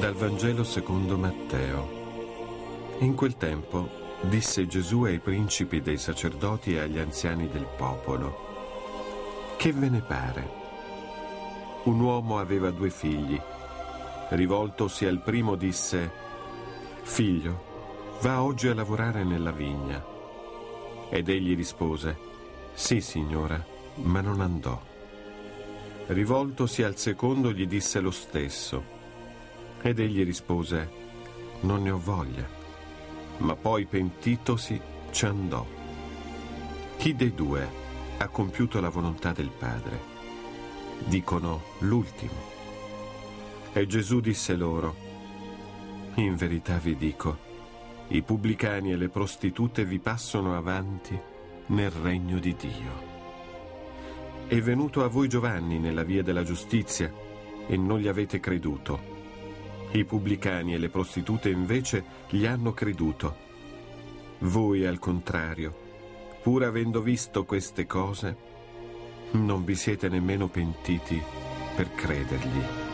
Dal Vangelo secondo Matteo. In quel tempo disse Gesù ai principi dei sacerdoti e agli anziani del popolo: «Che ve ne pare? Un uomo aveva 2 figli. Rivoltosi al primo disse: Figlio, va oggi a lavorare nella vigna. Ed egli rispose: Sì, signora, ma non andò. Rivoltosi al secondo gli disse lo stesso. Ed egli rispose: Non ne ho voglia. Ma poi pentitosi ci andò. Chi dei 2 ha compiuto la volontà del Padre? Dicono l'ultimo. E Gesù disse loro: In verità vi dico, i pubblicani e le prostitute vi passano avanti nel regno di Dio. È venuto a voi Giovanni nella via della giustizia e non gli avete creduto. I pubblicani e le prostitute invece gli hanno creduto. Voi, al contrario, pur avendo visto queste cose, non vi siete nemmeno pentiti per credergli.